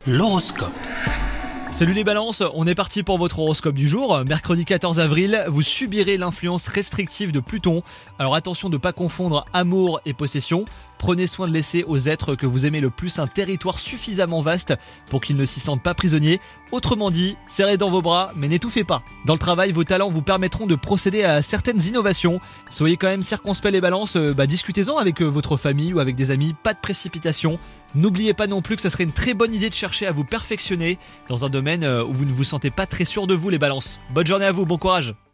L'horoscope. Salut les balances, on est parti pour votre horoscope du jour. Mercredi 14 avril, vous subirez l'influence restrictive de Pluton. Alors attention de ne pas confondre amour et possession. Prenez soin de laisser aux êtres que vous aimez le plus un territoire suffisamment vaste pour qu'ils ne s'y sentent pas prisonniers. Autrement dit, serrez dans vos bras mais n'étouffez pas. Dans le travail, vos talents vous permettront de procéder à certaines innovations. Soyez quand même circonspects les balances, discutez-en avec votre famille ou avec des amis, pas de précipitation. N'oubliez pas non plus que ça serait une très bonne idée de chercher à vous perfectionner dans un domaine où vous ne vous sentez pas très sûr de vous les balances. Bonne journée à vous, bon courage.